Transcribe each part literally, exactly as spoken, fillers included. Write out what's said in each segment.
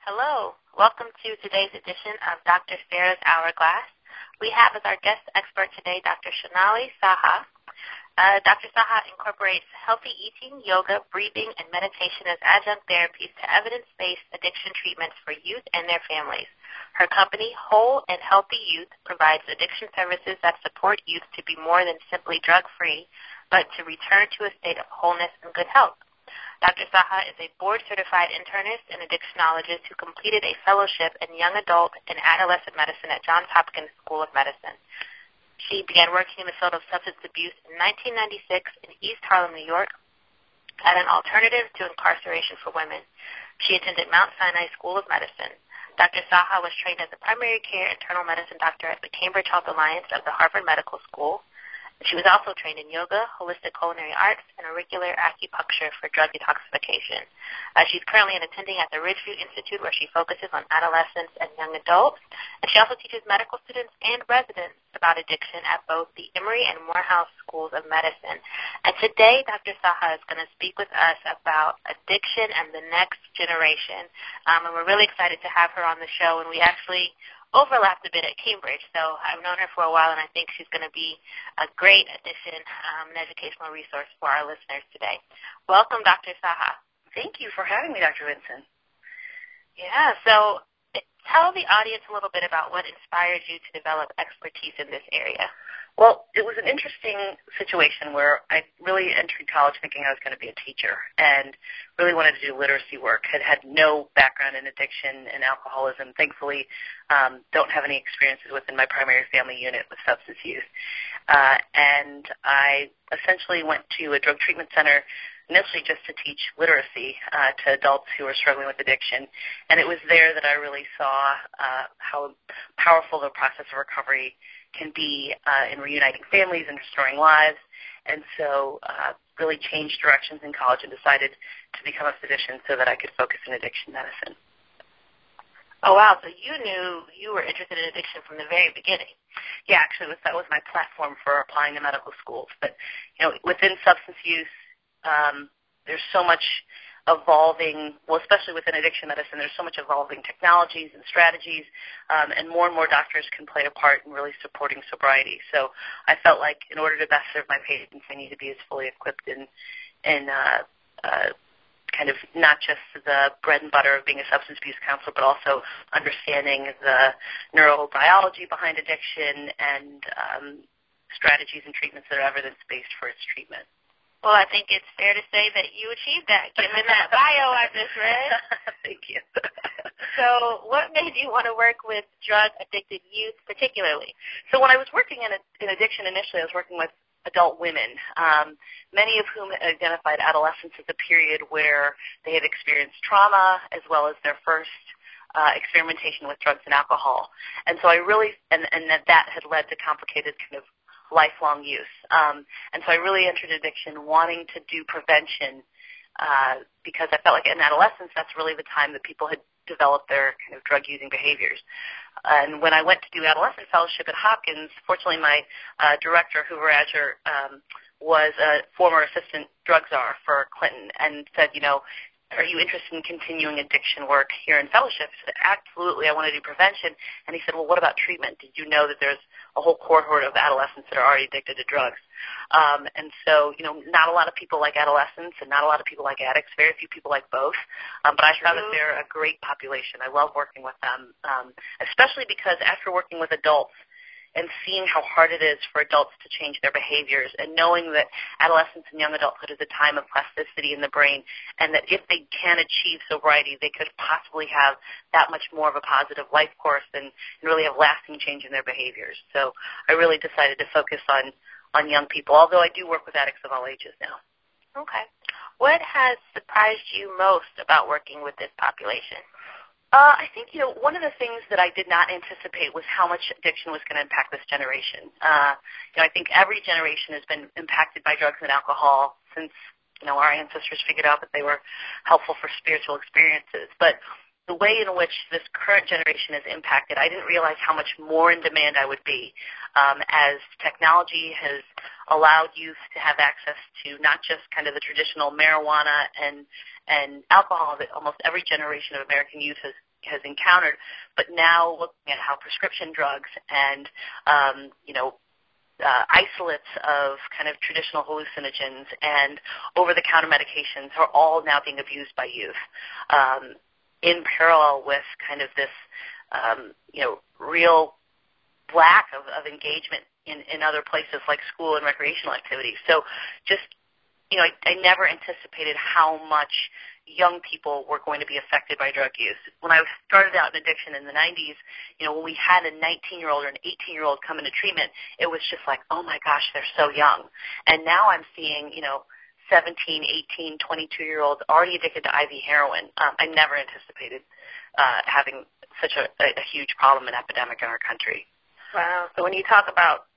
Hello. Welcome to today's edition of Doctor Sarah's Hourglass. We have as our guest expert today Doctor Shonali Saha. Uh, Doctor Saha incorporates healthy eating, yoga, breathing, and meditation as adjunct therapies to evidence-based addiction treatments for youth and their families. Her company, Whole and Healthy Youth, provides addiction services that support youth to be more than simply drug-free, but to return to a state of wholeness and good health. Doctor Saha is a board-certified internist and addictionologist who completed a fellowship in young adult and adolescent medicine at Johns Hopkins School of Medicine. She began working in the field of substance abuse in nineteen ninety-six in East Harlem, New York, at an alternative to incarceration for women. She attended Mount Sinai School of Medicine. Doctor Saha was trained as a primary care internal medicine doctor at the Cambridge Health Alliance of the Harvard Medical School. She was also trained in yoga, holistic culinary arts, and auricular acupuncture for drug detoxification. Uh, she's currently an attending at the Ridgeview Institute, where she focuses on adolescents and young adults. And she also teaches medical students and residents about addiction at both the Emory and Morehouse Schools of Medicine. And today, Doctor Saha is going to speak with us about addiction and the next generation. Um, and we're really excited to have her on the show, and we actually overlapped a bit at Cambridge, so I've known her for a while, and I think she's going to be a great addition, um, an educational resource for our listeners today. Welcome, Doctor Saha. Thank you for having me, Doctor Vinson. Yeah, so tell the audience a little bit about what inspired you to develop expertise in this area. Well, it was an interesting situation where I really entered college thinking I was going to be a teacher and really wanted to do literacy work. Had had no background in addiction and alcoholism. Thankfully, um, don't have any experiences within my primary family unit with substance use. Uh, and I essentially went to a drug treatment center initially just to teach literacy uh, to adults who were struggling with addiction. And it was there that I really saw uh, how powerful the process of recovery can be uh, in reuniting families and restoring lives, and so uh, really changed directions in college and decided to become a physician so that I could focus in addiction medicine. Oh, wow. So you knew you were interested in addiction from the very beginning. Yeah, actually, it was, that was my platform for applying to medical schools. But, you know, within substance use, um, there's so much evolving, well, especially within addiction medicine, there's so much evolving technologies and strategies, um, and more and more doctors can play a part in really supporting sobriety. So I felt like in order to best serve my patients, I need to be as fully equipped in, in uh, uh, kind of not just the bread and butter of being a substance abuse counselor, but also understanding the neurobiology behind addiction and um, strategies and treatments that are evidence-based for its treatment. Well, I think it's fair to say that you achieved that, given that bio I just read. Thank you. So what made you want to work with drug-addicted youth particularly? So when I was working in, a, in addiction initially, I was working with adult women, um, many of whom identified adolescence as a period where they had experienced trauma as well as their first uh, experimentation with drugs and alcohol. And so I really, and, and that, that had led to complicated kind of lifelong use. Um, and so I really entered addiction wanting to do prevention uh, because I felt like in adolescence that's really the time that people had developed their kind of drug-using behaviors. And when I went to do adolescent fellowship at Hopkins, fortunately my uh, director, Hoover Adger, um, was a former assistant drug czar for Clinton and said, you know, are you interested in continuing addiction work here in fellowship? I said, absolutely, I want to do prevention. And he said, well, what about treatment? Did you know that there's a whole cohort of adolescents that are already addicted to drugs? Um, and so, you know, not a lot of people like adolescents and not a lot of people like addicts, very few people like both. Um, but I found that they're a great population. I love working with them, um, especially because after working with adults, and seeing how hard it is for adults to change their behaviors and knowing that adolescence and young adulthood is a time of plasticity in the brain and that if they can achieve sobriety, they could possibly have that much more of a positive life course and, and really have lasting change in their behaviors. So I really decided to focus on, on young people, although I do work with addicts of all ages now. Okay. What has surprised you most about working with this population? Uh, I think, you know, one of the things that I did not anticipate was how much addiction was going to impact this generation. Uh, you know, I think every generation has been impacted by drugs and alcohol since, you know, our ancestors figured out that they were helpful for spiritual experiences. But the way in which this current generation is impacted, I didn't realize how much more in demand I would be um, as technology has allowed youth to have access to not just kind of the traditional marijuana and and alcohol that almost every generation of American youth has has encountered. But now looking at how prescription drugs and, um, you know, uh, isolates of kind of traditional hallucinogens and over-the-counter medications are all now being abused by youth, um, in parallel with kind of this, um, you know, real lack of, of engagement in, in other places like school and recreational activities. So just, you know, I, I never anticipated how much young people were going to be affected by drug use. When I started out in addiction in the nineties, you know, when we had a nineteen-year-old or an eighteen-year-old come into treatment, it was just like, oh my gosh, they're so young. And now I'm seeing, you know, seventeen, eighteen, twenty-two-year-olds already addicted to I V heroin. Um, I never anticipated uh, having such a, a huge problem and epidemic in our country. Wow. So when you talk about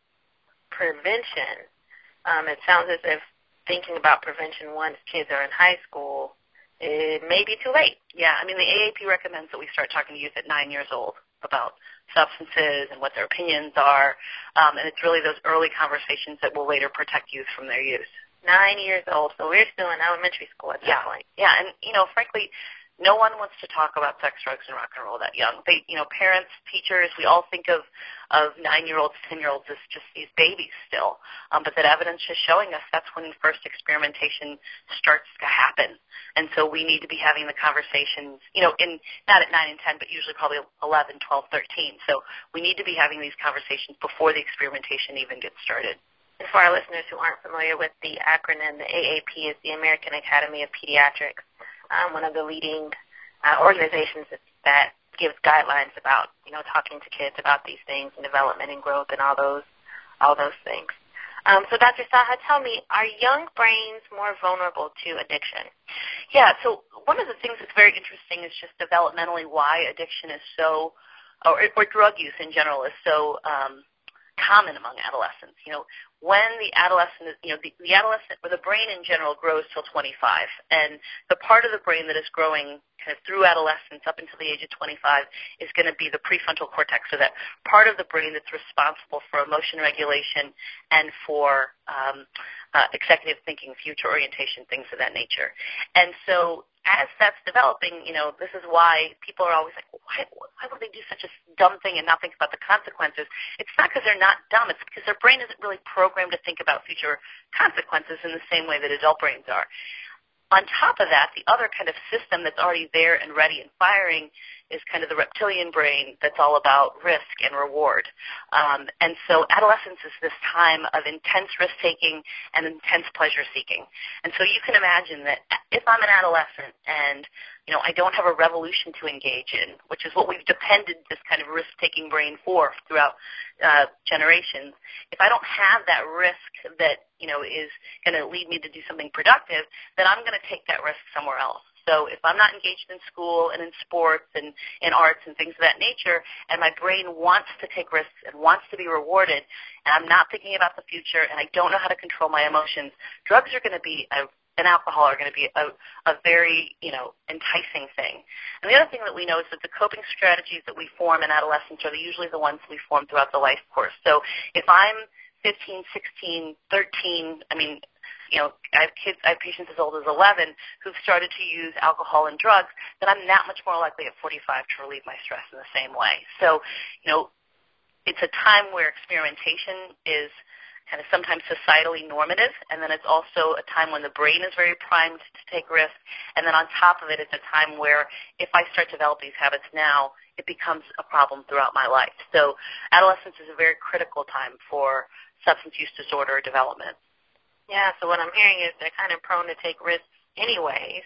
prevention, um, it sounds as if thinking about prevention once kids are in high school, it may be too late. Yeah, I mean, the A A P recommends that we start talking to youth at nine years old about substances and what their opinions are, um, and it's really those early conversations that will later protect youth from their use. Nine years old, so we're still in elementary school at that yeah. point. Yeah, and, you know, frankly, no one wants to talk about sex, drugs, and rock and roll that young. They, you know, parents, teachers, we all think of, of nine-year-olds, ten-year-olds as just these babies still. Um, but that evidence is showing us that's when first experimentation starts to happen. And so we need to be having the conversations, you know, in not at nine and ten, but usually probably eleven, twelve, thirteen. So we need to be having these conversations before the experimentation even gets started. And for our listeners who aren't familiar with the acronym, the A A P is the American Academy of Pediatrics. Um, one of the leading uh, organizations that, that gives guidelines about, you know, talking to kids about these things and development and growth and all those, all those things. Um, so, Doctor Saha, tell me, are young brains more vulnerable to addiction? Yeah. So one of the things that's very interesting is just developmentally why addiction is so, or, or drug use in general is so um, common among adolescents. You know, when the adolescent, you know, the, the adolescent or the brain in general grows till twenty-five, and the part of the brain that is growing kind of through adolescence up until the age of twenty-five is going to be the prefrontal cortex, so that part of the brain that's responsible for emotion regulation and for um, uh, executive thinking, future orientation, things of that nature. And so as that's developing, you know, this is why people are always like, well, why, why would they do such a dumb thing and not think about the consequences? It's not because they're not dumb. It's because their brain isn't really programmed to think about future consequences in the same way that adult brains are. On top of that, the other kind of system that's already there and ready and firing is kind of the reptilian brain that's all about risk and reward. Um, and so adolescence is this time of intense risk-taking and intense pleasure-seeking. And so you can imagine that if I'm an adolescent and, you know, I don't have a revolution to engage in, which is what we've depended this kind of risk-taking brain for throughout uh, generations, if I don't have that risk that, you know, is going to lead me to do something productive, then I'm going to take that risk somewhere else. So if I'm not engaged in school and in sports and in arts and things of that nature, and my brain wants to take risks and wants to be rewarded, and I'm not thinking about the future and I don't know how to control my emotions, drugs are going to be a and alcohol are going to be a, a very, you know, enticing thing. And the other thing that we know is that the coping strategies that we form in adolescence are usually the ones we form throughout the life course. So if I'm fifteen, sixteen, thirteen, I mean, you know, I have kids, I have patients as old as eleven who've started to use alcohol and drugs, then I'm that much more likely at forty-five to relieve my stress in the same way. So, you know, it's a time where experimentation is kind of sometimes societally normative, and then it's also a time when the brain is very primed to take risks, and then on top of it, it's a time where if I start to develop these habits now, it becomes a problem throughout my life. So adolescence is a very critical time for substance use disorder development. Yeah, so what I'm hearing is they're kind of prone to take risks anyways.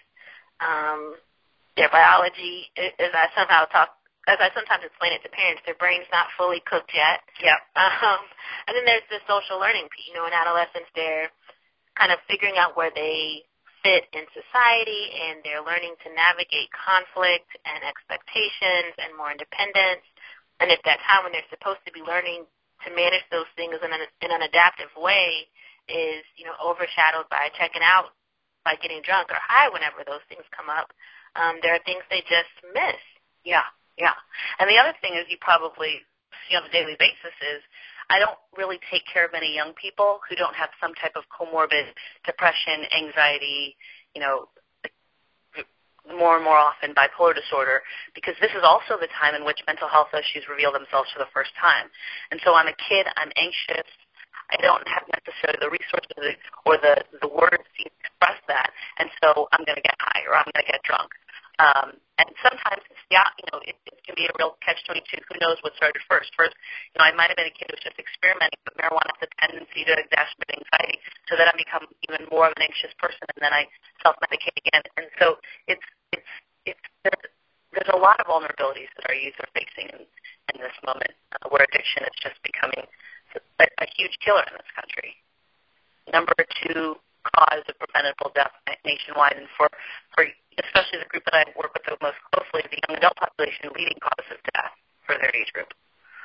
Um, their biology, as I somehow talk, as I sometimes explain it to parents, their brain's not fully cooked yet. Yeah. Um, and then there's the social learning piece. You know, in adolescence, they're kind of figuring out where they fit in society, and they're learning to navigate conflict and expectations and more independence. And if that time when they're supposed to be learning to manage those things in an, in an adaptive way is, you know, overshadowed by checking out, by getting drunk or high whenever those things come up, um, there are things they just miss. Yeah. Yeah. And the other thing is you probably see on a daily basis is I don't really take care of many young people who don't have some type of comorbid depression, anxiety, you know, more and more often bipolar disorder, because this is also the time in which mental health issues reveal themselves for the first time. And so I'm a kid, I'm anxious, I don't have necessarily the resources or the, the words to express that, and so I'm going to get high or I'm going to get drunk. Um, and sometimes, it's, yeah, you know, it, it can be a real catch twenty-two. Who knows what started first? First, you know, I might have been a kid who was just experimenting, but marijuana has a tendency to exacerbate anxiety, so then I become even more of an anxious person, and then I self-medicate again. And so it's it's it's there's, there's a lot of vulnerabilities that our youth are facing in, in this moment, uh, where addiction is just becoming a, a huge killer in this country. Number two cause of preventable death nationwide, and for, for especially the group that I work with the most closely, the young adult population, leading cause of death for their age group.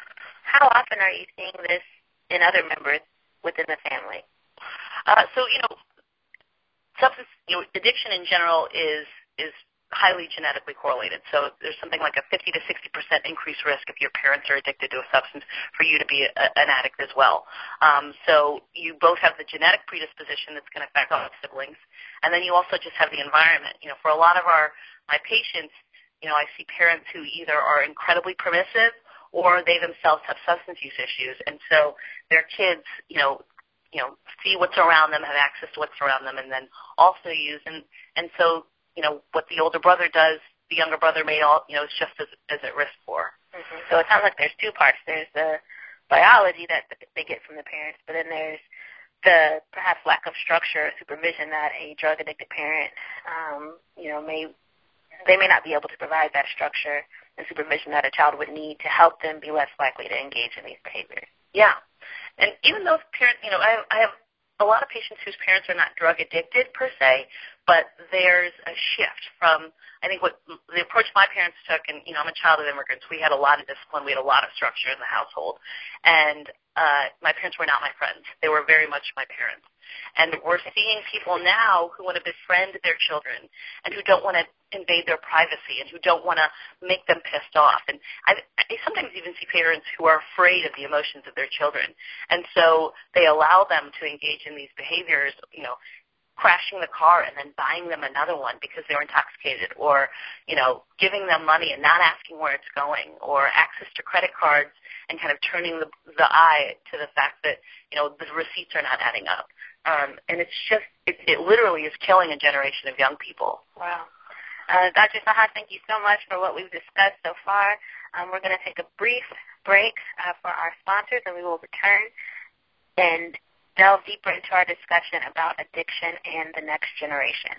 How often are you seeing this in other members within the family? Uh, so, you know, substance, you know, addiction in general is is highly genetically correlated. So there's something like a fifty to sixty percent increased risk if your parents are addicted to a substance for you to be a, an addict as well. Um, so you both have the genetic predisposition that's going to affect all siblings, and then you also just have the environment. You know, for a lot of our my patients, you know, I see parents who either are incredibly permissive or they themselves have substance use issues, and so their kids, you know, you know, see what's around them, have access to what's around them, and then also use. And, and so, you know, what the older brother does, the younger brother may all, you know, is just as, as at risk for. Mm-hmm. So it sounds like there's two parts. There's the biology that they get from the parents, but then there's the perhaps lack of structure or supervision that a drug-addicted parent, um, you know, may, they may not be able to provide that structure and supervision that a child would need to help them be less likely to engage in these behaviors. Yeah. And even those parents, you know, I have, I have a lot of patients whose parents are not drug addicted per se, but there's a shift from, I think, what the approach my parents took, and, you know, I'm a child of immigrants. We had a lot of discipline. We had a lot of structure in the household. And uh, my parents were not my friends. They were very much my parents. And we're seeing people now who want to befriend their children and who don't want to invade their privacy and who don't want to make them pissed off. And I, I sometimes even see parents who are afraid of the emotions of their children. And so they allow them to engage in these behaviors, you know, crashing the car and then buying them another one because they're intoxicated, or, you know, giving them money and not asking where it's going, or access to credit cards and kind of turning the, the eye to the fact that, you know, the receipts are not adding up. Um, and it's just, it, it literally is killing a generation of young people. Wow. Uh, Doctor Saha, thank you so much for what we've discussed so far. Um, we're going to take a brief break uh, for our sponsors, and we will return and delve deeper into our discussion about addiction and the next generation.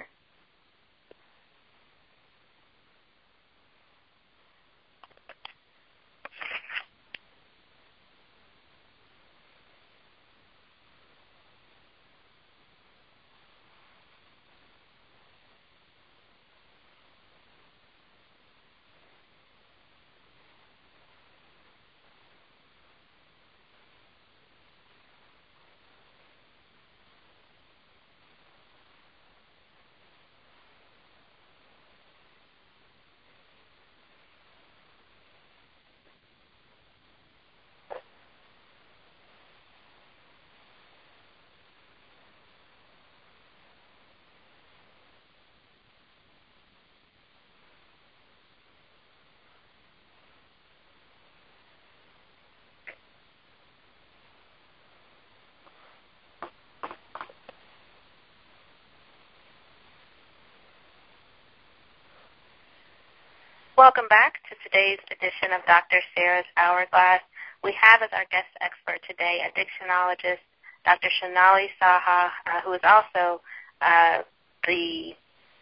Welcome back to today's edition of Doctor Sarah's Hourglass. We have as our guest expert today addictionologist Doctor Shonali Saha, uh, who is also uh, the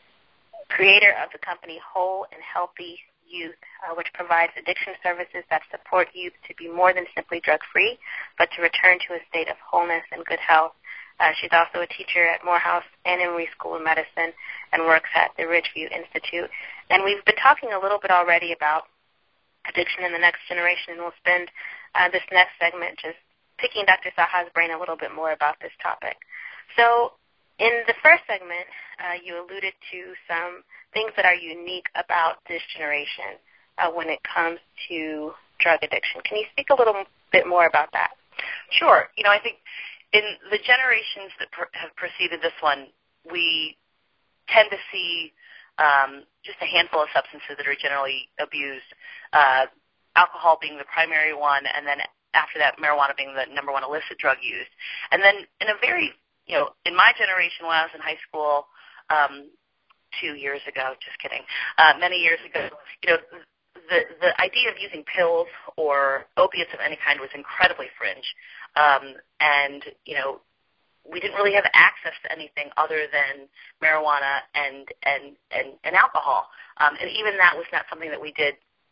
creator of the company Whole and Healthy Youth, uh, which provides addiction services that support youth to be more than simply drug-free, but to return to a state of wholeness and good health. Uh, she's also a teacher at Morehouse and Emory School of Medicine and works at the Ridgeview Institute. And we've been talking a little bit already about addiction in the next generation, and we'll spend uh, this next segment just picking Doctor Saha's brain a little bit more about this topic. So in the first segment, uh, you alluded to some things that are unique about this generation uh, when it comes to drug addiction. Can you speak a little bit more about that? Sure. You know, I think in the generations that per- have preceded this one, we tend to see um, just a handful of substances that are generally abused, uh, alcohol being the primary one, and then after that, marijuana being the number one illicit drug used. And then in a very, you know, in my generation when I was in high school, um, two years ago, just kidding, uh, many years ago, you know, the, the idea of using pills or opiates of any kind was incredibly fringe. Um, and, you know, we didn't really have access to anything other than marijuana and, and, and, and alcohol. Um, and even that was not something that we did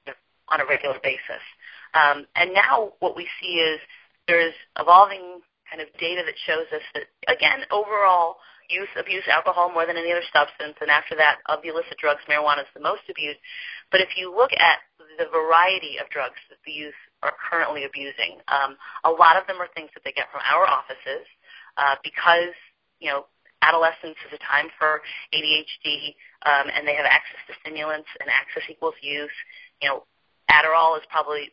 on a regular basis. Um, and now what we see is there's evolving kind of data that shows us that, again, overall youth abuse alcohol more than any other substance, and after that, of the illicit drugs, marijuana is the most abused. But if you look at the variety of drugs that the youth are currently abusing, um, a lot of them are things that they get from our offices uh, because, you know, adolescence is a time for A D H D, um, and they have access to stimulants, and access equals use. You know, Adderall is probably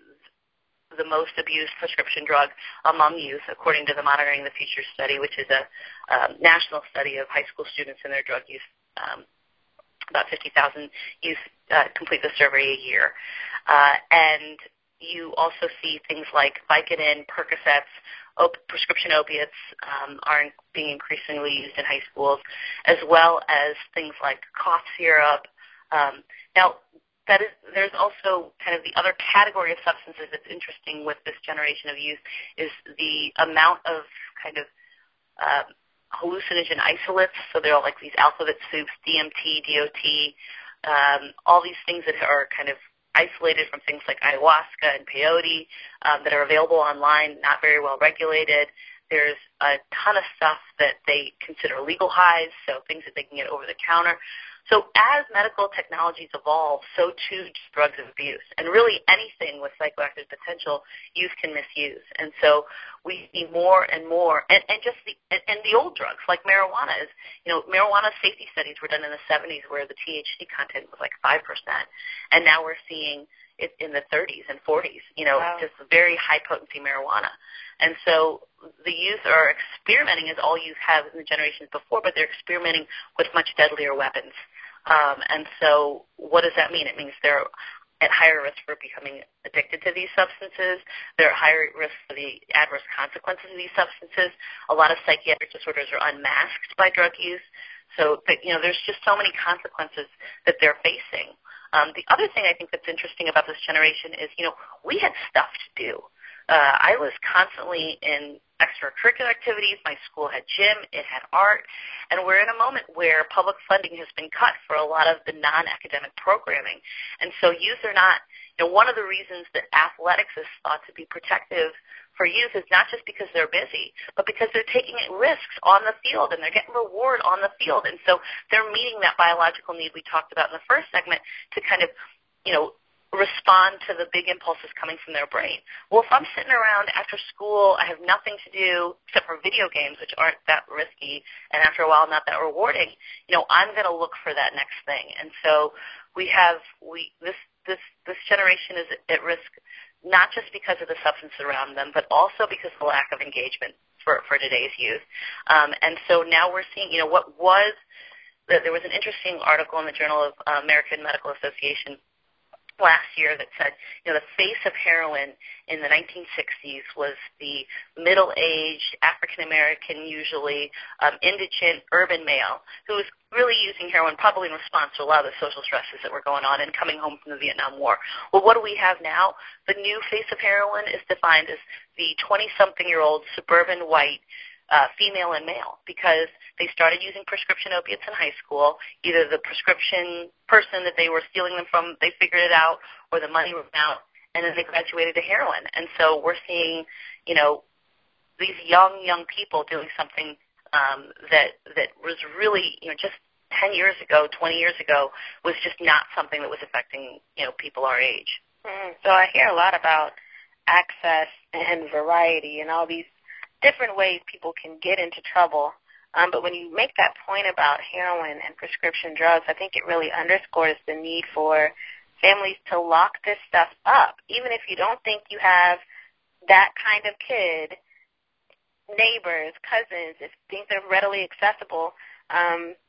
the most abused prescription drug among youth, according to the Monitoring the Future study, which is a um, national study of high school students and their drug use. Um, about fifty thousand youth uh, complete the survey a year. Uh, and you also see things like Vicodin, Percocets, op- prescription opiates um, are in- being increasingly used in high schools, as well as things like cough syrup. Um, now, That is, there's also kind of the other category of substances that's interesting with this generation of youth is the amount of kind of uh, hallucinogen isolates. So they're all like these alphabet soups, D M T, D O T, um, all these things that are kind of isolated from things like ayahuasca and peyote um, that are available online, not very well regulated. There's a ton of stuff that they consider legal highs, so things that they can get over the counter. So as medical technologies evolve, so too do drugs of abuse. And really anything with psychoactive potential, youth can misuse. And so we see more and more, and, and just the and, and the old drugs, like marijuana is, you know, marijuana safety studies were done in the seventies where the T H C content was like five percent. And now we're seeing it in the thirties and forties, you know, wow. Just very high-potency marijuana. And so the youth are experimenting, as all youth have in the generations before, but they're experimenting with much deadlier weapons. Um, and so what does that mean? It means they're at higher risk for becoming addicted to these substances. They're at higher risk for the adverse consequences of these substances. A lot of psychiatric disorders are unmasked by drug use. So, that, you know, there's just so many consequences that they're facing. Um, the other thing I think that's interesting about this generation is, you know, we had stuff to do. Uh, I was constantly in extracurricular activities. My school had gym. It had art. And we're in a moment where public funding has been cut for a lot of the non-academic programming. And so youth are not, you know, one of the reasons that athletics is thought to be protective for youth is not just because they're busy, but because they're taking risks on the field and they're getting reward on the field. And so they're meeting that biological need we talked about in the first segment to kind of, you know, respond to the big impulses coming from their brain. Well, if I'm sitting around after school, I have nothing to do except for video games, which aren't that risky, and after a while not that rewarding, you know, I'm going to look for that next thing. And so we have, we this this this generation is at risk not just because of the substance around them, but also because of the lack of engagement for, for today's youth. Um, and so now we're seeing, you know, what was, there was an interesting article in the Journal of uh, American Medical Association last year that said, you know, the face of heroin in the nineteen sixties was the middle-aged, African-American, usually um, indigent, urban male who was really using heroin probably in response to a lot of the social stresses that were going on and coming home from the Vietnam War. Well, what do we have now? The new face of heroin is defined as the twenty-something-year-old suburban white Uh, female and male, because they started using prescription opiates in high school. Either the prescription person that they were stealing them from, they figured it out, or the money ran out, and then they graduated to heroin. And so we're seeing, you know, these young, young people doing something um, that that was really, you know, just ten years ago, twenty years ago, was just not something that was affecting, you know, people our age. Mm, so I hear a lot about access and variety and all these different ways people can get into trouble. Um, but when you make that point about heroin and prescription drugs, I think it really underscores the need for families to lock this stuff up. Even if you don't think you have that kind of kid, neighbors, cousins, if things are readily accessible, um,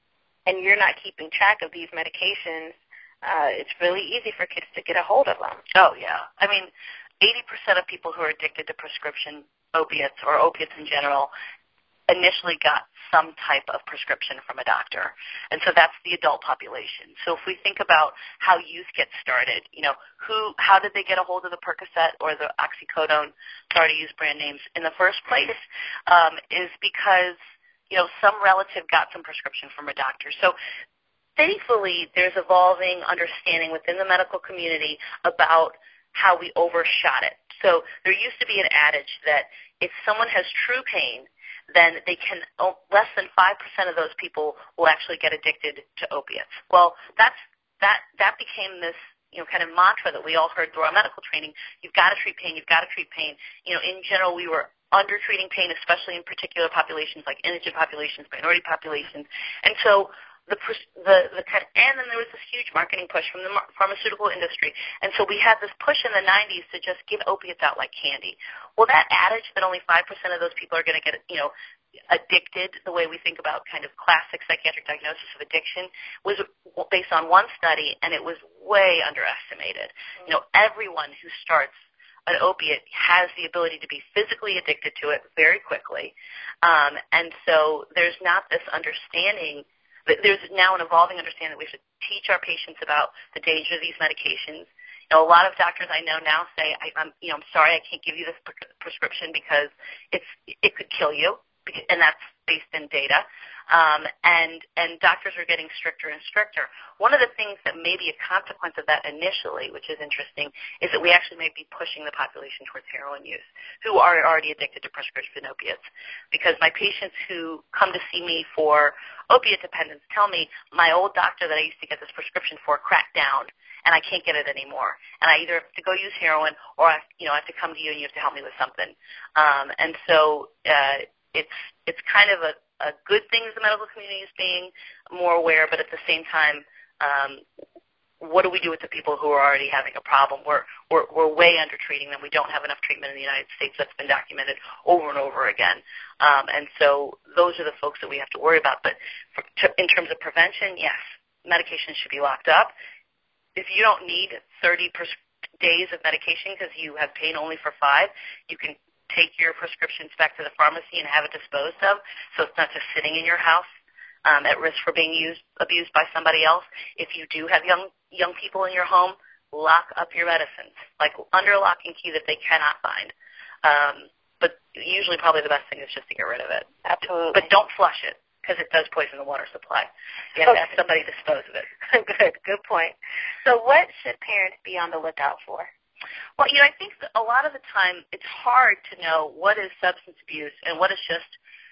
and you're not keeping track of these medications, uh, it's really easy for kids to get a hold of them. Oh, yeah. I mean, eighty percent of people who are addicted to prescription opiates or opiates in general initially got some type of prescription from a doctor. And so that's the adult population. So if we think about how youth gets started, you know, who, how did they get a hold of the Percocet or the oxycodone, sorry to use brand names, in the first place, um, is because, you know, some relative got some prescription from a doctor. So thankfully, there's evolving understanding within the medical community about how we overshot it. So there used to be an adage that if someone has true pain, then they can, oh, less than five percent of those people will actually get addicted to opiates. Well, that's, that, that became this, you know, kind of mantra that we all heard through our medical training. You've got to treat pain. You've got to treat pain. You know, in general, we were under-treating pain, especially in particular populations like indigent populations, minority populations. And so the, the, the kind of, and then there was this huge marketing push from the pharmaceutical industry. And so we had this push in the nineties to just give opiates out like candy. Well, that adage that only five percent of those people are going to get, you know, addicted, the way we think about kind of classic psychiatric diagnosis of addiction, was based on one study, and it was way underestimated. Mm-hmm. You know, everyone who starts an opiate has the ability to be physically addicted to it very quickly. Um, and so there's not this understanding. There's now an evolving understanding that we should teach our patients about the danger of these medications. You know, a lot of doctors I know now say, I, I'm, you know, I'm sorry, I can't give you this pre- prescription because it's it could kill you, and that's based in data. Um, and and doctors are getting stricter and stricter. One of the things that may be a consequence of that initially, which is interesting, is that we actually may be pushing the population towards heroin use, who are already addicted to prescription opiates. Because my patients who come to see me for opiate dependence tell me, my old doctor that I used to get this prescription for cracked down, and I can't get it anymore. And I either have to go use heroin, or I, you know, I have to come to you and you have to help me with something. Um, and so uh, it's it's kind of a a good thing as the medical community is being more aware, but at the same time, um, what do we do with the people who are already having a problem? We're, we're, we're way under-treating them. We don't have enough treatment in the United States. That's been documented over and over again. Um, and so those are the folks that we have to worry about. But for, to, in terms of prevention, yes, medication should be locked up. If you don't need thirty pres- days of medication because you have pain only for five, you can take your prescriptions back to the pharmacy and have it disposed of, so it's not just sitting in your house um, at risk for being used, abused by somebody else. If you do have young young people in your home, lock up your medicines, like under lock and key that they cannot find. Um, but usually probably the best thing is just to get rid of it. Absolutely. But don't flush it, because it does poison the water supply. You have okay. to have somebody dispose of it. Good, good point. So what should parents be on the lookout for? Well, you know, I think that a lot of the time it's hard to know what is substance abuse and what is just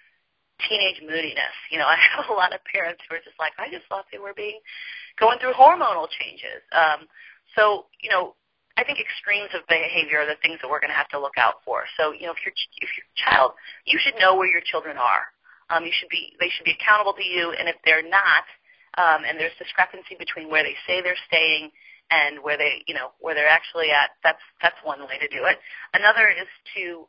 teenage moodiness. You know, I have a lot of parents who are just like, I just thought they were being going through hormonal changes. Um, so, you know, I think extremes of behavior are the things that we're going to have to look out for. So, you know, if your if your child, you should know where your children are. Um, you should be they should be accountable to you, and if they're not, um, and there's discrepancy between where they say they're staying and where they, you know, where they're actually at, that's that's one way to do it. Another is to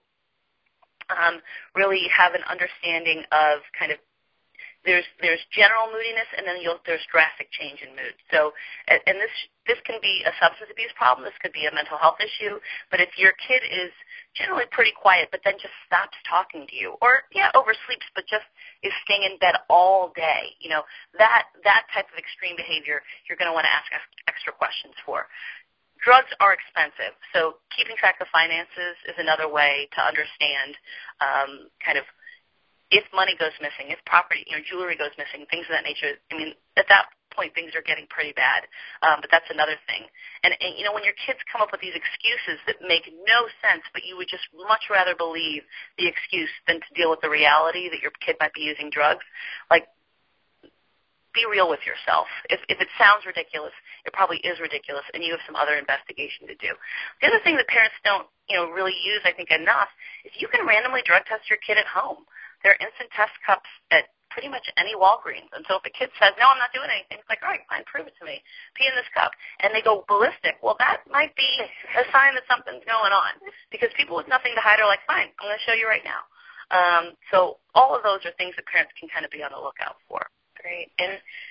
um, really have an understanding of kind of there's there's general moodiness, and then you'll, there's drastic change in mood. So, and this this can be a substance abuse problem. This could be a mental health issue. But if your kid is generally pretty quiet, but then just stops talking to you, or yeah, oversleeps, but just is staying in bed all day, you know, that that type of extreme behavior, you're going to want to ask extra questions for. Drugs are expensive, so keeping track of finances is another way to understand um, kind of if money goes missing, if property, you know, jewelry goes missing, things of that nature. I mean, at that point, things are getting pretty bad, um, but that's another thing. And, and, you know, when your kids come up with these excuses that make no sense, but you would just much rather believe the excuse than to deal with the reality that your kid might be using drugs, like, be real with yourself. If, if it sounds ridiculous, it probably is ridiculous, and you have some other investigation to do. The other thing that parents don't, you know, really use, I think, enough is you can randomly drug test your kid at home. There are instant test cups at pretty much any Walgreens. And so if a kid says, no, I'm not doing anything, it's like, all right, fine, prove it to me. Pee in this cup. And they go ballistic. Well, that might be a sign that something's going on, because people with nothing to hide are like, fine, I'm going to show you right now. Um, so all of those are things that parents can kind of be on the lookout for. Great. And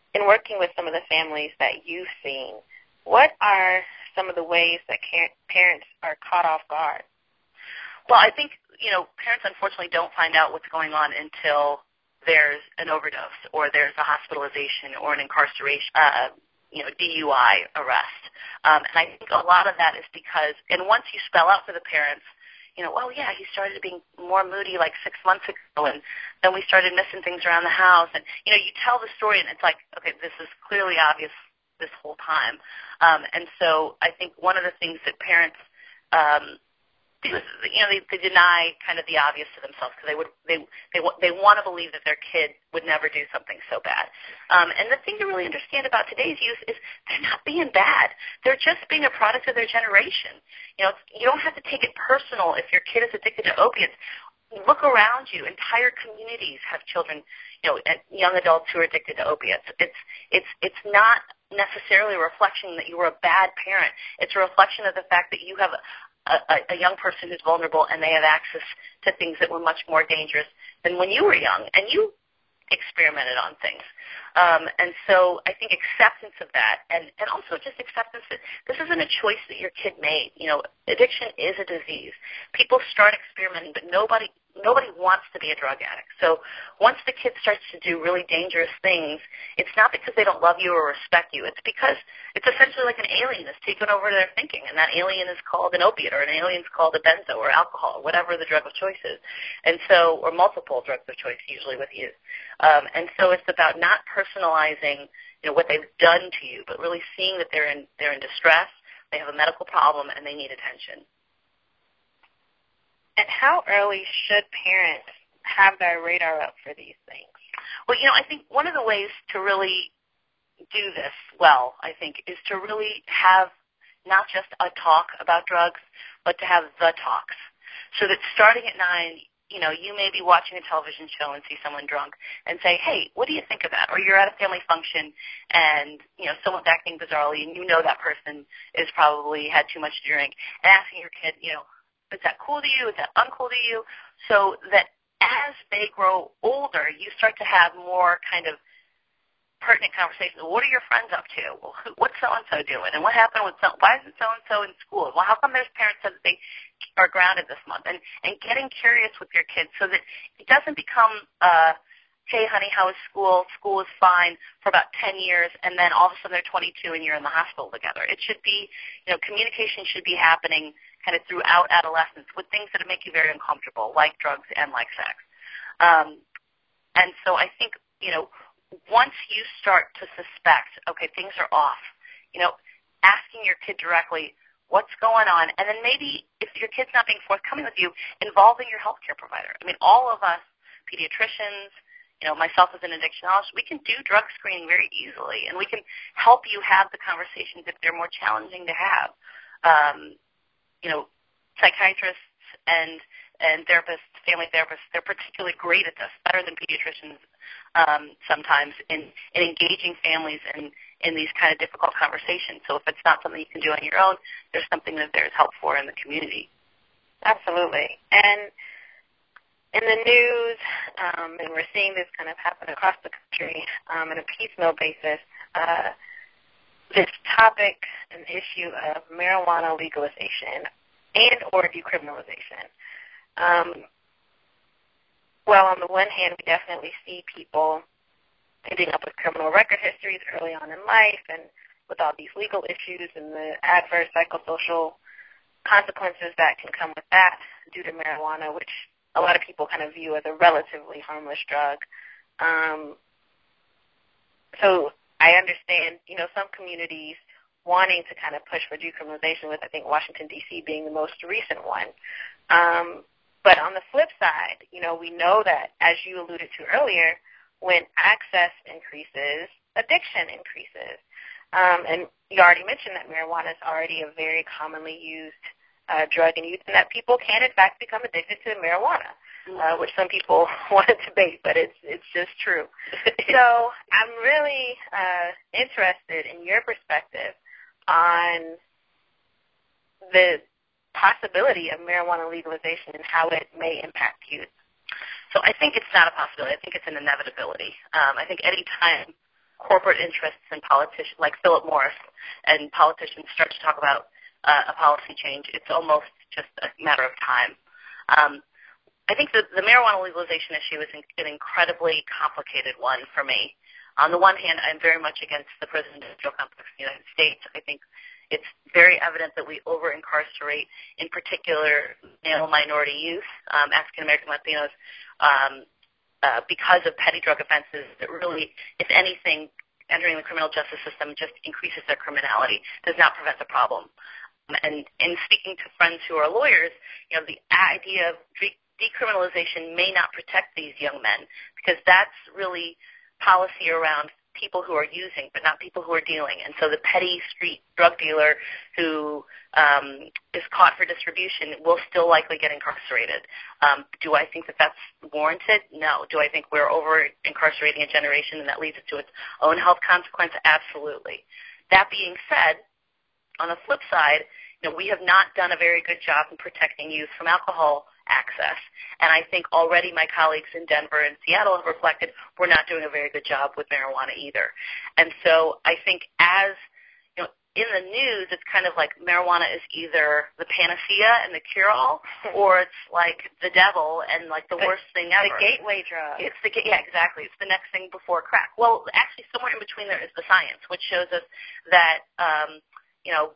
in working with some of the families that you've seen, what are some of the ways that parents are caught off guard? Well, I think, you know, parents unfortunately don't find out what's going on until there's an overdose or there's a hospitalization or an incarceration, uh, you know, D U I arrest. Um, and I think a lot of that is because, and once you spell out for the parents, you know, well, yeah, he started being more moody like six months ago, and then we started missing things around the house. And, you know, you tell the story, and it's like, okay, this is clearly obvious this whole time. Um, and so I think one of the things that parents um, do is, you know, they, they deny kind of the obvious to themselves because they would they they they want to believe that their kid would never do something so bad. Um, and the thing to really understand about today's youth is they're not being bad. They're just being a product of their generation. You know, you don't have to take it personal if your kid is addicted to opiates. Look around you. Entire communities have children, you know, young adults who are addicted to opiates. It's it's it's not necessarily a reflection that you were a bad parent. It's a reflection of the fact that you have a, a, a young person who's vulnerable and they have access to things that were much more dangerous than when you were young and you experimented on things. Um, and so I think acceptance of that, and, and also just acceptance that this isn't a choice that your kid made. You know, addiction is a disease. People start experimenting, but nobody nobody wants to be a drug addict. So once the kid starts to do really dangerous things, it's not because they don't love you or respect you. It's because it's essentially like an alien that's taken over their thinking, and that alien is called an opiate, or an alien is called a benzo or alcohol, or whatever the drug of choice is. And so, or multiple drugs of choice usually with youth. Um, and so it's about not personalizing, you know, what they've done to you, but really seeing that they're in they're in distress, they have a medical problem, and they need attention. And how early should parents have their radar up for these things? Well, you know, I think one of the ways to really do this well, I think, is to really have not just a talk about drugs, but to have the talks. So that starting at nine, you know, you may be watching a television show and see someone drunk and say, hey, what do you think of that? Or you're at a family function and, you know, someone's acting bizarrely and you know that person is probably had too much to drink, and asking your kid, you know, is that cool to you? Is that uncool to you? So that as they grow older, you start to have more kind of pertinent conversations. What are your friends up to? Well, who, what's so-and-so doing? And what happened with so why isn't so-and-so in school? Well, how come there's parents said that they are grounded this month? And, and getting curious with your kids so that it doesn't become, uh, hey, honey, how is school? School is fine for about ten years, and then all of a sudden they're twenty-two and you're in the hospital together. It should be, you know, communication should be happening kind of throughout adolescence with things that make you very uncomfortable, like drugs and like sex. Um, and so I think, you know, once you start to suspect, okay, things are off, you know, asking your kid directly, what's going on? And then maybe if your kid's not being forthcoming with you, involving your healthcare provider. I mean, all of us, pediatricians, you know, myself as an addictionologist, we can do drug screening very easily, and we can help you have the conversations if they're more challenging to have. Um, you know, psychiatrists and and therapists, family therapists, they're particularly great at this, better than pediatricians um, sometimes in, in engaging families in, in these kind of difficult conversations. So if it's not something you can do on your own, there's something that there's help for in the community. Absolutely. And in the news, um, and we're seeing this kind of happen across the country um, on a piecemeal basis, uh, this topic and issue of marijuana legalization and or decriminalization. Um, well, on the one hand, we definitely see people ending up with criminal record histories early on in life and with all these legal issues and the adverse psychosocial consequences that can come with that due to marijuana, which a lot of people kind of view as a relatively harmless drug. Um, so I understand, you know, some communities wanting to kind of push for decriminalization, with I think Washington, D C being the most recent one. Um, but on the flip side, you know, we know that, as you alluded to earlier, when access increases, addiction increases. Um, and you already mentioned that marijuana is already a very commonly used uh, drug in youth, and that people can, in fact, become addicted to marijuana, uh, which some people want to debate, but it's it's just true. So I'm really uh, interested in your perspective on the possibility of marijuana legalization and how it may impact youth. So I think it's not a possibility. I think it's an inevitability. Um, I think any time corporate interests and politicians, like Philip Morris, and politicians start to talk about uh, a policy change, it's almost just a matter of time. Um, I think the, the marijuana legalization issue is an incredibly complicated one for me. On the one hand, I'm very much against the prison-industrial complex in the United States. I think it's very evident that we over-incarcerate, in particular, male minority youth, um, African-American Latinos, um, uh, because of petty drug offenses that really, if anything, entering the criminal justice system just increases their criminality, does not prevent the problem. And in speaking to friends who are lawyers, you know, the idea of de- decriminalization may not protect these young men, because that's really policy around people who are using, but not people who are dealing. And so the petty street drug dealer who um, is caught for distribution will still likely get incarcerated. Um, do I think that that's warranted? No. Do I think we're over-incarcerating a generation and that leads to its own health consequence? Absolutely. That being said, on the flip side, you know, we have not done a very good job in protecting youth from alcohol access. And I think already my colleagues in Denver and Seattle have reflected we're not doing a very good job with marijuana either. And so I think as, you know, in the news, it's kind of like marijuana is either the panacea and the cure-all, or it's like the devil and like the, the worst thing ever. The gateway drug. It's the yeah, exactly. It's the next thing before crack. Well, actually, somewhere in between there is the science, which shows us that, um, you know,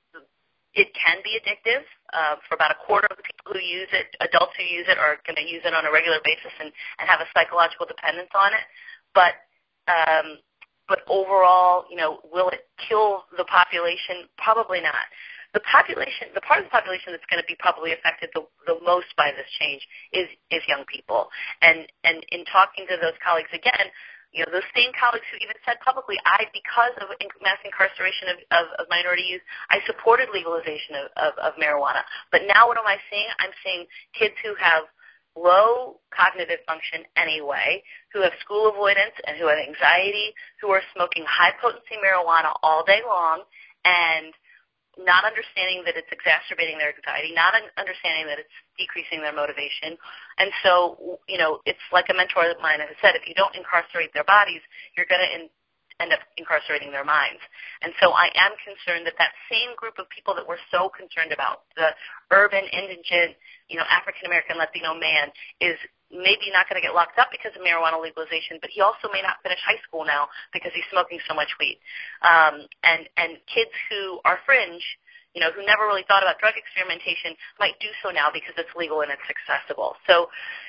it can be addictive. Uh, for about a quarter of the people who use it, adults who use it, are going to use it on a regular basis and, and have a psychological dependence on it. But um, but overall, you know, will it kill the population? Probably not. The population, the part of the population that's going to be probably affected the, the most by this change is is young people. And and in talking to those colleagues again, you know, those same colleagues who even said publicly, I, because of mass incarceration of, of, of minority youth, I supported legalization of, of, of marijuana. But now what am I seeing? I'm seeing kids who have low cognitive function anyway, who have school avoidance and who have anxiety, who are smoking high-potency marijuana all day long and not understanding that it's exacerbating their anxiety, not understanding that it's decreasing their motivation. And so, you know, it's like a mentor of mine has said, if you don't incarcerate their bodies, you're going to in- end up incarcerating their minds. And so I am concerned that that same group of people that we're so concerned about, the urban, indigent, you know, African-American Latino man, is maybe not going to get locked up because of marijuana legalization, but he also may not finish high school now because he's smoking so much weed. Um, and, and kids who are fringe, you know, who never really thought about drug experimentation might do so now because it's legal and it's accessible. So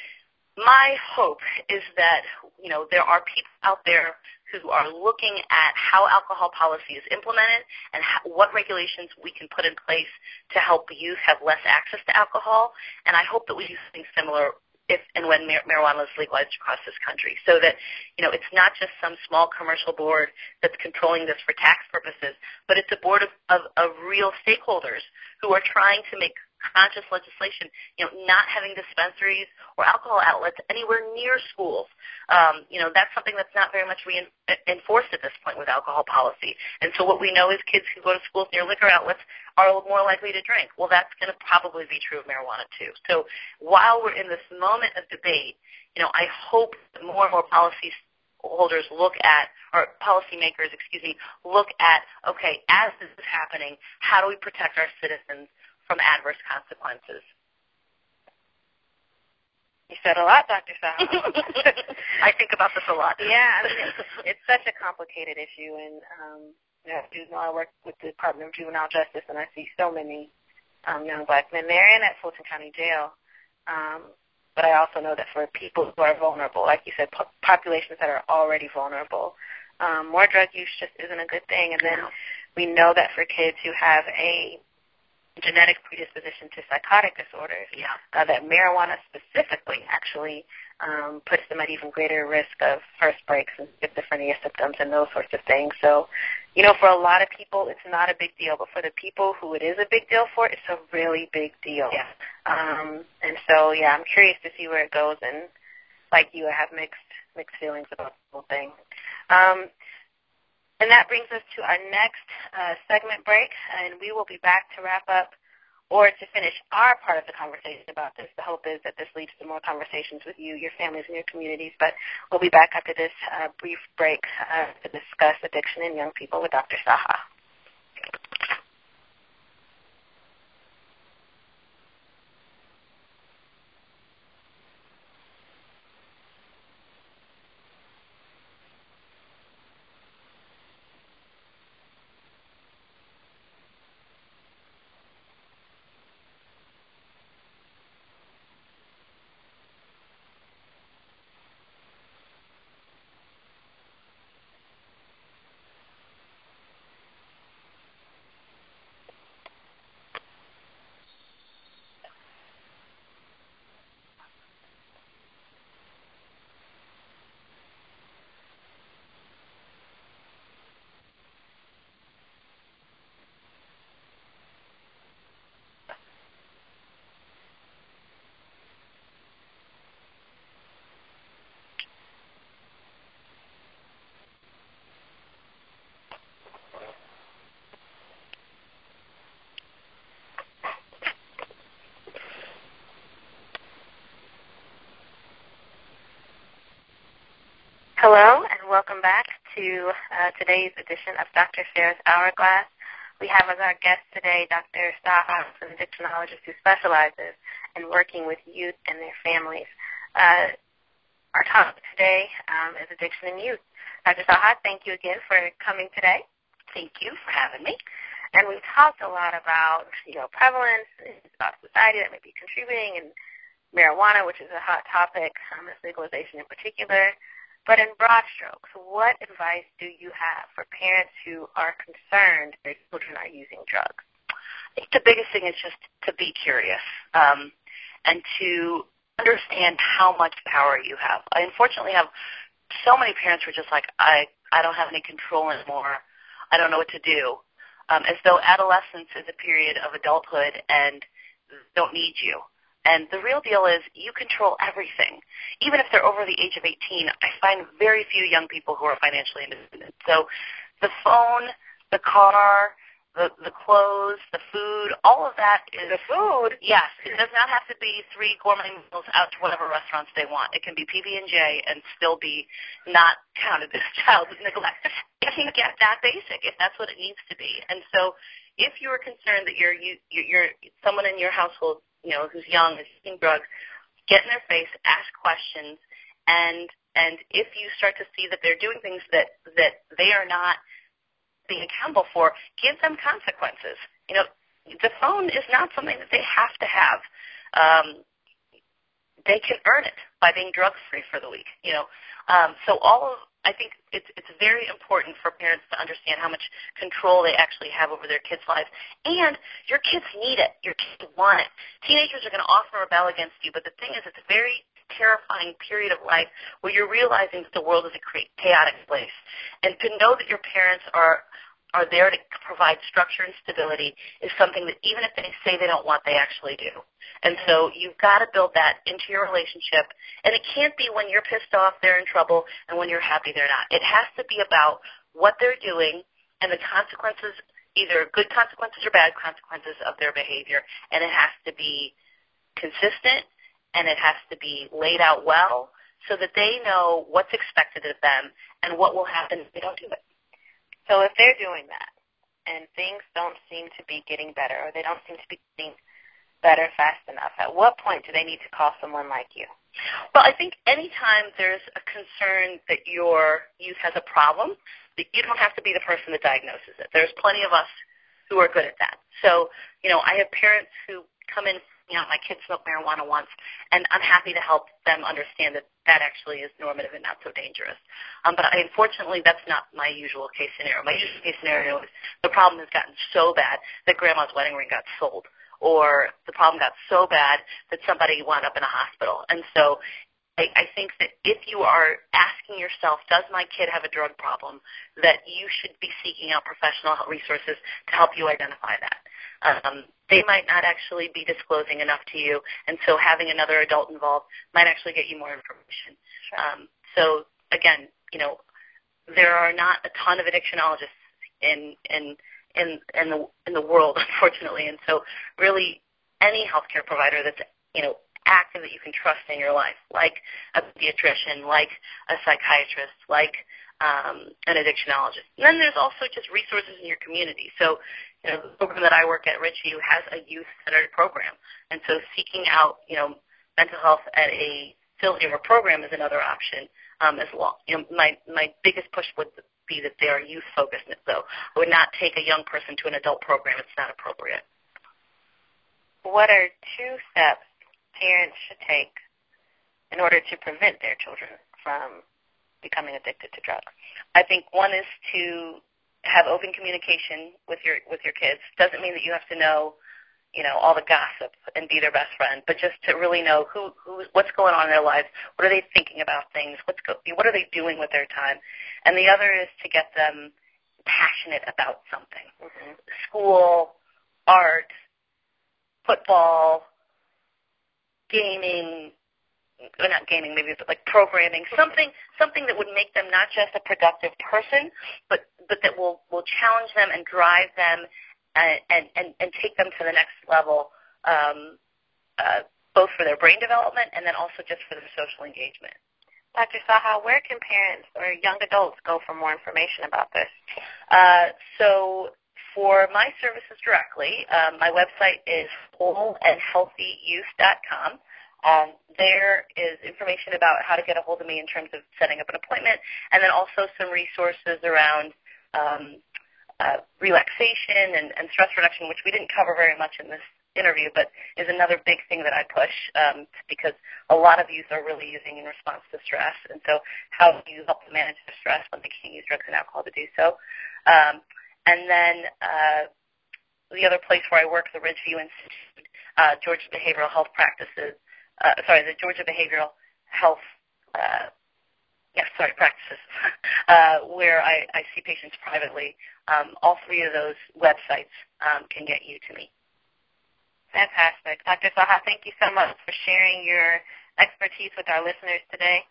my hope is that, you know, there are people out there who are looking at how alcohol policy is implemented and how, what regulations we can put in place to help youth have less access to alcohol. And I hope that we do something similar if and when mar- marijuana is legalized across this country, so that, you know, it's not just some small commercial board that's controlling this for tax purposes, but it's a board of, of, of real stakeholders who are trying to make conscious legislation, you know, not having dispensaries or alcohol outlets anywhere near schools. Um, you know, that's something that's not very much re- enforced at this point with alcohol policy. And so what we know is kids who go to schools near liquor outlets are more likely to drink. Well, that's going to probably be true of marijuana too. So while we're in this moment of debate, you know, I hope that more and more policy holders look at, or policymakers, excuse me, look at, okay, as this is happening, how do we protect our citizens from adverse consequences? You said a lot, Doctor Saha. I think about this a lot. Yeah, I mean, it's, it's such a complicated issue, and um, you know, you know, I work with the Department of Juvenile Justice, and I see so many um, young black men there and at Fulton County Jail. Um, but I also know that for people who are vulnerable, like you said, po- populations that are already vulnerable, um, more drug use just isn't a good thing. And then we know that for kids who have a genetic predisposition to psychotic disorders, yeah. uh, that marijuana specifically actually um, puts them at even greater risk of first breaks and schizophrenia symptoms and those sorts of things. So, you know, for a lot of people, it's not a big deal, but for the people who it is a big deal for, it's a really big deal. Yeah. Um, and so, yeah, I'm curious to see where it goes, and like you, I have mixed mixed feelings about the whole thing. Um, And that brings us to our next uh, segment break, and we will be back to wrap up or to finish our part of the conversation about this. The hope is that this leads to more conversations with you, your families, and your communities. But we'll be back after this uh, brief break uh, to discuss addiction in young people with Doctor Saha. Hello, and welcome back to uh, today's edition of Doctor Farah's Hourglass. We have as our guest today Doctor Saha, an addictionologist who specializes in working with youth and their families. Uh, our topic today um, is addiction in youth. Doctor Saha, thank you again for coming today. Thank you for having me. And we've talked a lot about, you know, prevalence, about society that may be contributing, and marijuana, which is a hot topic, um, this legalization in particular. But in broad strokes, what advice do you have for parents who are concerned their children are using drugs? I think the biggest thing is just to be curious um, and to understand how much power you have. I unfortunately have so many parents who are just like, I, I don't have any control anymore. I don't know what to do. Um, as though adolescence is a period of adulthood and don't need you. And the real deal is you control everything. Even if they're over the age of eighteen, I find very few young people who are financially independent. So the phone, the car, the the clothes, the food, all of that is... The food? Yes. It does not have to be three gourmet meals out to whatever restaurants they want. It can be P B and J and still be not counted as child neglect. It can get that basic if that's what it needs to be. And so if you're concerned that you're, you, you're someone in your household, you know, who's young, is using drugs, get in their face, ask questions, and and if you start to see that they're doing things that, that they are not being accountable for, give them consequences. You know, the phone is not something that they have to have. Um, they can earn it by being drug-free for the week. You know, um, so all of I think it's it's very important for parents to understand how much control they actually have over their kids' lives. And your kids need it. Your kids want it. Teenagers are going to often rebel against you, but the thing is, it's a very terrifying period of life where you're realizing that the world is a chaotic place. And to know that your parents are are there to provide structure and stability is something that even if they say they don't want, they actually do. And so you've got to build that into your relationship. And it can't be when you're pissed off, they're in trouble, and when you're happy, they're not. It has to be about what they're doing and the consequences, either good consequences or bad consequences of their behavior. And it has to be consistent, and it has to be laid out well so that they know what's expected of them and what will happen if they don't do it. So if they're doing that and things don't seem to be getting better, or they don't seem to be getting better fast enough, at what point do they need to call someone like you? Well, I think anytime there's a concern that your youth has a problem, that you don't have to be the person that diagnoses it. There's plenty of us who are good at that. So, you know, I have parents who come in, you know, my kid smoked marijuana once, and I'm happy to help them understand that that actually is normative and not so dangerous. Um, but I, unfortunately, that's not my usual case scenario. My usual case scenario is the problem has gotten so bad that grandma's wedding ring got sold, or the problem got so bad that somebody wound up in a hospital. And so I, I think that if you are asking yourself, does my kid have a drug problem, that you should be seeking out professional resources to help you identify that. Um, they might not actually be disclosing enough to you, and so having another adult involved might actually get you more information. Sure. Um, so, again, you know, there are not a ton of addictionologists in, in in in the in the world, unfortunately. And so, really, any healthcare provider that's you know active that you can trust in your life, like a pediatrician, like a psychiatrist, like um, an addictionologist. And then there's also just resources in your community. So, you know, the program that I work at Ridgeview has a youth-centered program, and so seeking out you know mental health at a facility or program is another option um, as well. You know, my my biggest push would be that they are youth-focused. So I would not take a young person to an adult program. It's not appropriate. What are two steps parents should take in order to prevent their children from becoming addicted to drugs? I think one is to have open communication with your with your kids. Doesn't mean that you have to know, you know, all the gossip and be their best friend, but just to really know who who what's going on in their lives. What are they thinking about things? What's go, what are they doing with their time? And the other is to get them passionate about something. Mm-hmm. School, art, football, gaming, or not gaming, maybe but like programming, something something that would make them not just a productive person, but but that will, will challenge them and drive them and, and, and take them to the next level, um, uh, both for their brain development and then also just for their social engagement. Doctor Saha, where can parents or young adults go for more information about this? Uh, so for my services directly, um, my website is whole and healthy youth dot com. Um, there is information about how to get a hold of me in terms of setting up an appointment, and then also some resources around um, uh, relaxation and, and stress reduction, which we didn't cover very much in this interview, but is another big thing that I push um, because a lot of youth are really using in response to stress, and so how do you help them manage their stress when they can't use drugs and alcohol to do so? Um, and then uh, the other place where I work, the Ridgeview Institute, uh, Georgia Behavioral Health Practices, uh, sorry, the Georgia Behavioral Health, uh, yes, sorry, practices, uh, where I, I see patients privately. Um, all three of those websites um, can get you to me. Fantastic. Doctor Saha, thank you so much for sharing your expertise with our listeners today.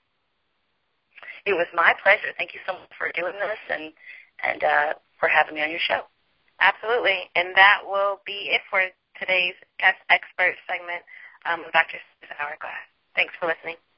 It was my pleasure. Thank you so much for doing this and, and uh, for having me on your show. Absolutely. And that will be it for today's guest expert segment um, of Doctor Hourglass. Thanks for listening.